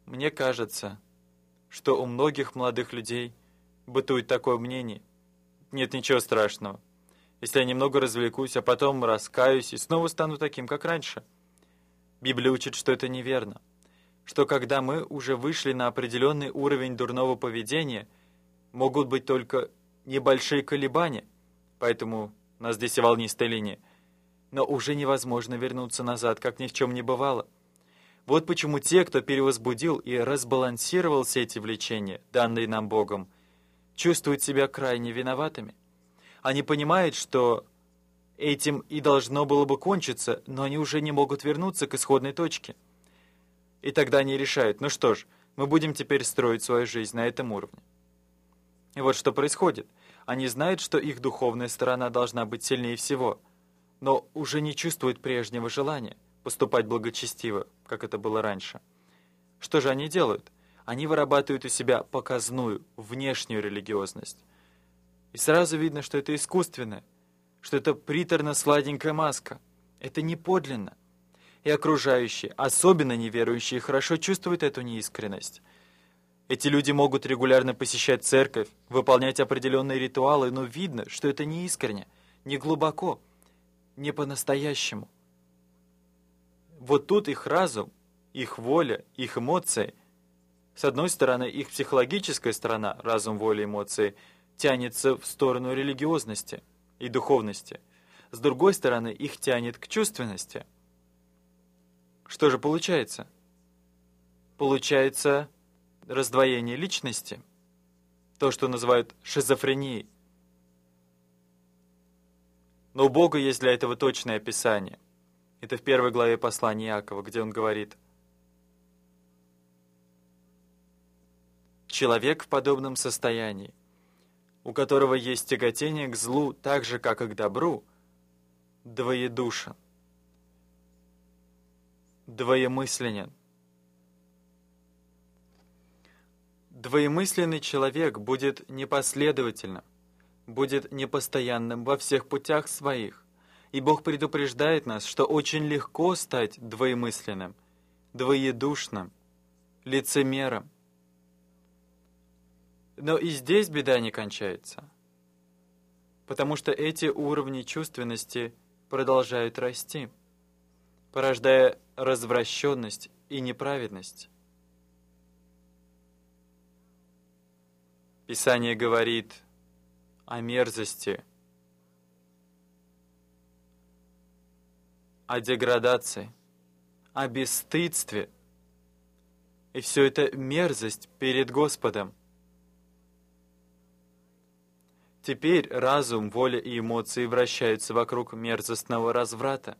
Мне кажется, что у многих молодых людей бытует такое мнение. Нет ничего страшного, если я немного развлекусь, а потом раскаюсь и снова стану таким, как раньше. Библия учит, что это неверно, что когда мы уже вышли на определенный уровень дурного поведения, могут быть только небольшие колебания, поэтому у нас здесь и волнистая линия, но уже невозможно вернуться назад, как ни в чем не бывало. Вот почему те, кто перевозбудил и разбалансировал все эти влечения, данные нам Богом, чувствуют себя крайне виноватыми. Они понимают, что этим и должно было бы кончиться, но они уже не могут вернуться к исходной точке. И тогда они решают, ну что ж, мы будем теперь строить свою жизнь на этом уровне. И вот что происходит. Они знают, что их духовная сторона должна быть сильнее всего, но уже не чувствуют прежнего желания поступать благочестиво, как это было раньше. Что же они делают? Они вырабатывают у себя показную, внешнюю религиозность. И сразу видно, что это искусственное, что это приторно-сладенькая маска. Это не подлинно. И окружающие, особенно неверующие, хорошо чувствуют эту неискренность. Эти люди могут регулярно посещать церковь, выполнять определенные ритуалы, но видно, что это не искренне, не глубоко, не по-настоящему. Вот тут их разум, их воля, их эмоции, с одной стороны, их психологическая сторона, разум, воля, эмоции, тянется в сторону религиозности и духовности. С другой стороны, их тянет к чувственности. Что же получается? Получается раздвоение личности, то, что называют шизофренией. Но у Бога есть для этого точное описание. Это в 1 главе послания Иакова, где он говорит: «Человек в подобном состоянии, у которого есть тяготение к злу так же, как и к добру, двоедушен, двоемысленен». Двоемысленный человек будет непоследовательным, будет непостоянным во всех путях своих. И Бог предупреждает нас, что очень легко стать двоемысленным, двоедушным, лицемером. Но и здесь беда не кончается, потому что эти уровни чувственности продолжают расти, порождая развращенность и неправедность. Писание говорит о мерзости, о деградации, о бесстыдстве. И все это мерзость перед Господом. Теперь разум, воля и эмоции вращаются вокруг мерзостного разврата,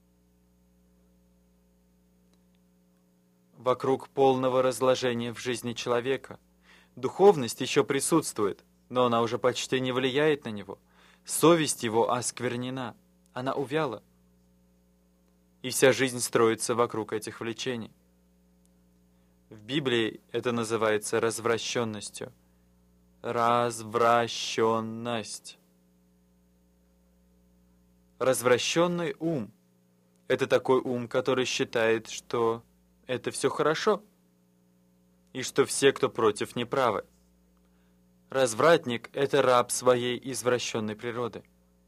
вокруг полного разложения в жизни человека. Духовность еще присутствует, но она уже почти не влияет на него. Совесть его осквернена, она увяла. И вся жизнь строится вокруг этих влечений. В Библии это называется развращенностью. Развращенность. Развращенный ум – это такой ум, который считает, что это все хорошо, и что все, кто против, неправы. Развратник – это раб своей извращенной природы.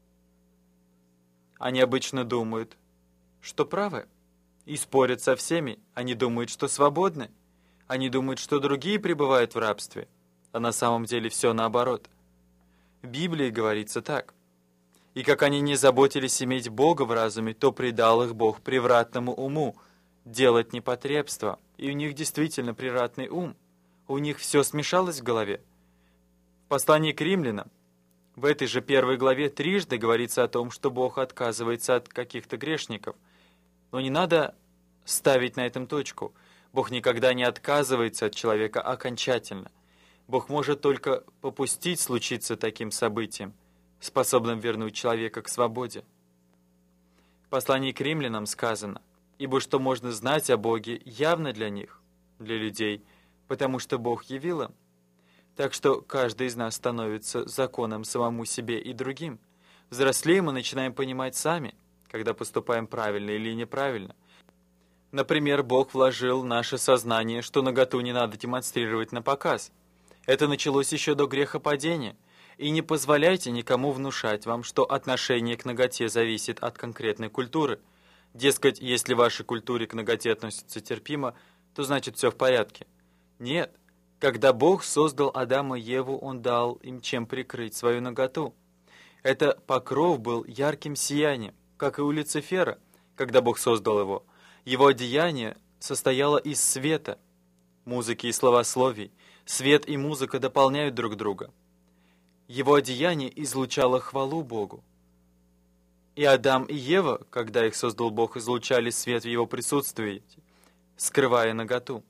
Они обычно думают, что правы, и спорят со всеми. Они думают, что свободны. Они думают, что другие пребывают в рабстве, а на самом деле все наоборот. В Библии говорится так: «И как они не заботились иметь Бога в разуме, то предал их Бог превратному уму, делать непотребство». И у них действительно превратный ум. У них все смешалось в голове. В послании к римлянам, в этой же 1 главе, трижды говорится о том, что Бог отказывается от каких-то грешников. Но не надо ставить на этом точку. Бог никогда не отказывается от человека окончательно. Бог может только попустить случиться таким событием, способным вернуть человека к свободе. В послании к римлянам сказано: «Ибо что можно знать о Боге явно для них, для людей, потому что Бог явил им». Так что каждый из нас становится законом самому себе и другим. Взрослеем мы начинаем понимать сами, когда поступаем правильно или неправильно. Например, Бог вложил в наше сознание, что наготу не надо демонстрировать на показ. Это началось еще до грехопадения. И не позволяйте никому внушать вам, что отношение к наготе зависит от конкретной культуры. Дескать, если в вашей культуре к наготе относятся терпимо, то значит все в порядке. Нет. Когда Бог создал Адама и Еву, Он дал им чем прикрыть свою наготу. Это покров был ярким сиянием, как и у Люцифера, когда Бог создал его. Его одеяние состояло из света, музыки и словословий. Свет и музыка дополняют друг друга. Его одеяние излучало хвалу Богу. И Адам и Ева, когда их создал Бог, излучали свет в его присутствии, скрывая наготу.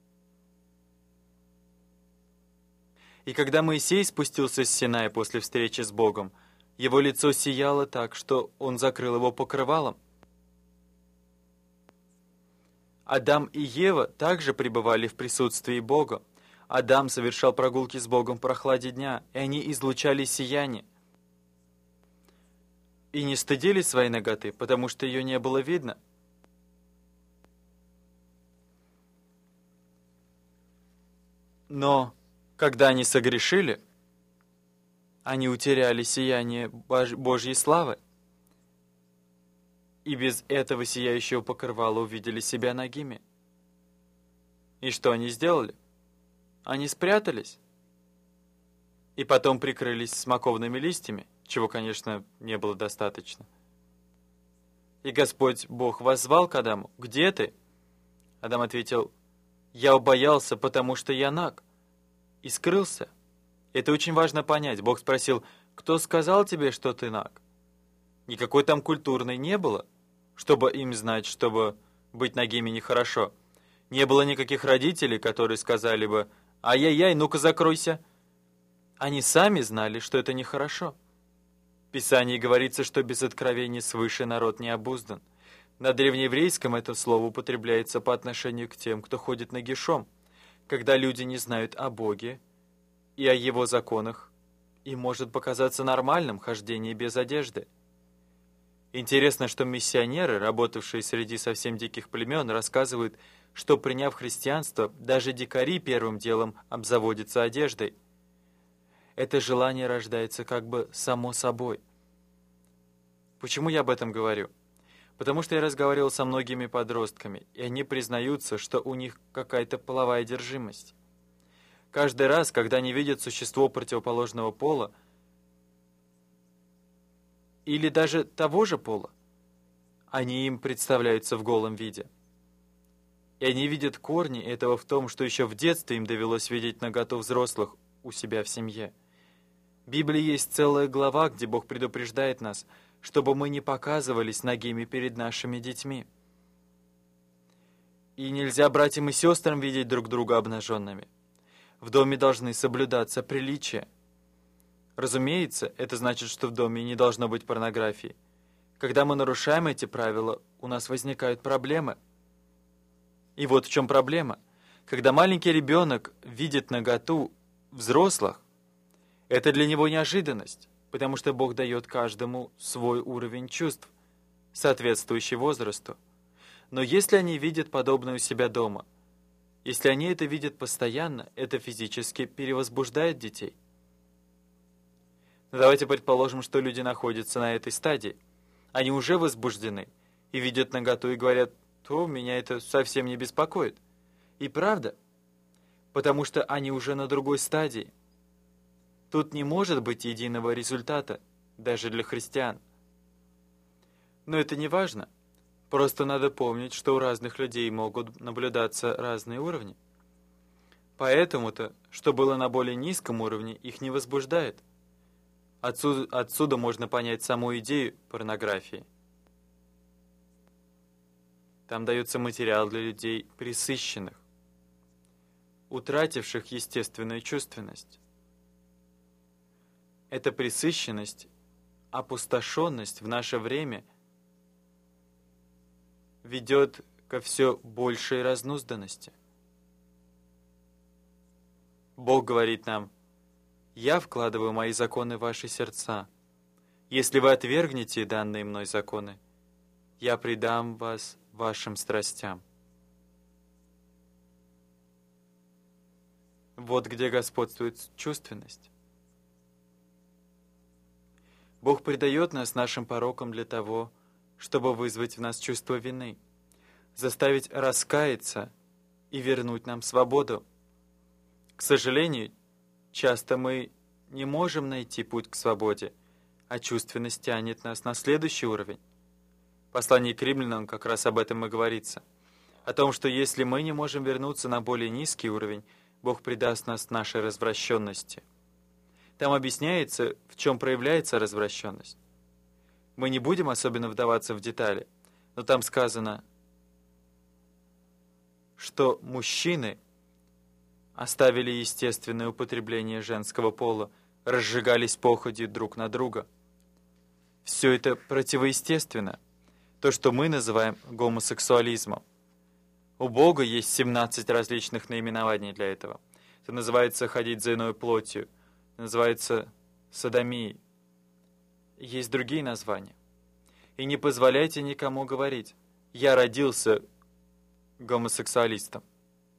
И когда Моисей спустился с Синая после встречи с Богом, его лицо сияло так, что он закрыл его покрывалом. Адам и Ева также пребывали в присутствии Бога. Адам совершал прогулки с Богом в прохладе дня, и они излучали сияние. И не стыдились своей наготы, потому что ее не было видно. Но когда они согрешили, они утеряли сияние Божьей славы. И без этого сияющего покрывала увидели себя нагими. И что они сделали? Они спрятались. И потом прикрылись смоковными листьями, чего, конечно, не было достаточно. И Господь Бог воззвал к Адаму: «Где ты?» Адам ответил: «Я убоялся, потому что я наг», и скрылся. Это очень важно понять. Бог спросил: «Кто сказал тебе, что ты наг?» Никакой там культурной не было, чтобы им знать, чтобы быть нагими нехорошо. Не было никаких родителей, которые сказали бы: «Ай-яй-яй, ну-ка закройся». Они сами знали, что это нехорошо. В Писании говорится, что без откровения свыше народ не обуздан. На древнееврейском это слово употребляется по отношению к тем, кто ходит нагишом, когда люди не знают о Боге и о Его законах, им может показаться нормальным хождение без одежды. Интересно, что миссионеры, работавшие среди совсем диких племен, рассказывают, что, приняв христианство, даже дикари первым делом обзаводятся одеждой. Это желание рождается как бы само собой. Почему я об этом говорю? Потому что я разговаривал со многими подростками, и они признаются, что у них какая-то половая одержимость. Каждый раз, когда они видят существо противоположного пола, или даже того же пола, они им представляются в голом виде. И они видят корни этого в том, что еще в детстве им довелось видеть наготу взрослых у себя в семье. В Библии есть целая глава, где Бог предупреждает нас, чтобы мы не показывались нагими перед нашими детьми. И нельзя братьям и сестрам видеть друг друга обнаженными. В доме должны соблюдаться приличия. Разумеется, это значит, что в доме не должно быть порнографии. Когда мы нарушаем эти правила, у нас возникают проблемы. И вот в чем проблема. Когда маленький ребенок видит наготу взрослых, это для него неожиданность, потому что Бог дает каждому свой уровень чувств, соответствующий возрасту. Но если они видят подобное у себя дома, если они это видят постоянно, это физически перевозбуждает детей. Но давайте предположим, что люди находятся на этой стадии. Они уже возбуждены и видят наготу и говорят: «То меня это совсем не беспокоит». И правда, потому что они уже на другой стадии. Тут не может быть единого результата, даже для христиан. Но это не важно. Просто надо помнить, что у разных людей могут наблюдаться разные уровни. Поэтому-то, что было на более низком уровне, их не возбуждает. Отсюда можно понять саму идею порнографии. Там дается материал для людей пресыщенных, утративших естественную чувственность. Эта пресыщенность, опустошенность в наше время ведет ко все большей разнузданности. Бог говорит нам: «Я вкладываю мои законы в ваши сердца. Если вы отвергнете данные мной законы, я предам вас вашим страстям». Вот где господствует чувственность. Бог предает нас нашим порокам для того, чтобы вызвать в нас чувство вины, заставить раскаяться и вернуть нам свободу. К сожалению, часто мы не можем найти путь к свободе, а чувственность тянет нас на следующий уровень. В послании к римлянам как раз об этом и говорится. О том, что если мы не можем вернуться на более низкий уровень, Бог предаст нас нашей развращенности. Там объясняется, в чем проявляется развращенность. Мы не будем особенно вдаваться в детали, но там сказано, что мужчины оставили естественное употребление женского пола, разжигались походью друг на друга. Все это противоестественно, то, что мы называем гомосексуализмом. У Бога есть 17 различных наименований для этого. Это называется ходить за иной плотью, называется содомией. Есть другие названия. И не позволяйте никому говорить: «Я родился гомосексуалистом».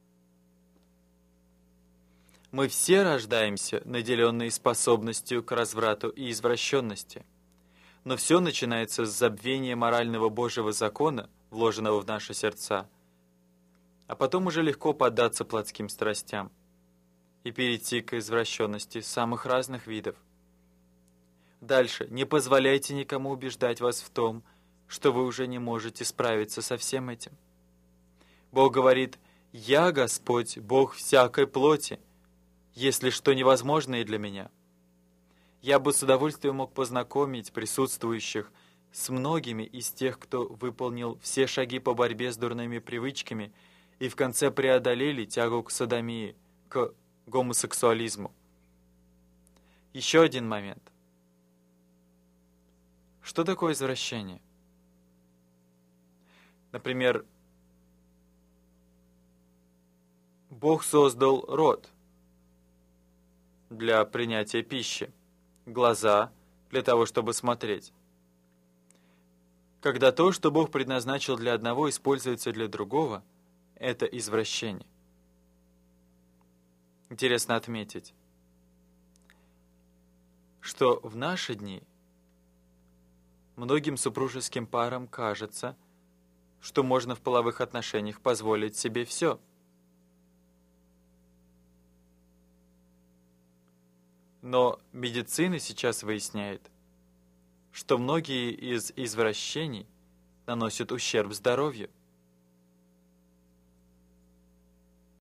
Мы все рождаемся, наделенные способностью к разврату и извращенности. Но все начинается с забвения морального Божьего закона, вложенного в наши сердца, а потом уже легко поддаться плотским страстям и перейти к извращенности самых разных видов. Дальше. Не позволяйте никому убеждать вас в том, что вы уже не можете справиться со всем этим. Бог говорит: «Я Господь, Бог всякой плоти, если что невозможно и для меня». Я бы с удовольствием мог познакомить присутствующих с многими из тех, кто выполнил все шаги по борьбе с дурными привычками и в конце преодолели тягу к содомии, к гомосексуализму. Еще один момент. Что такое извращение? Например, Бог создал рот для принятия пищи, глаза для того, чтобы смотреть. Когда то, что Бог предназначил для одного, используется для другого, это извращение. Интересно отметить, что в наши дни многим супружеским парам кажется, что можно в половых отношениях позволить себе все. Но медицина сейчас выясняет, что многие из извращений наносят ущерб здоровью.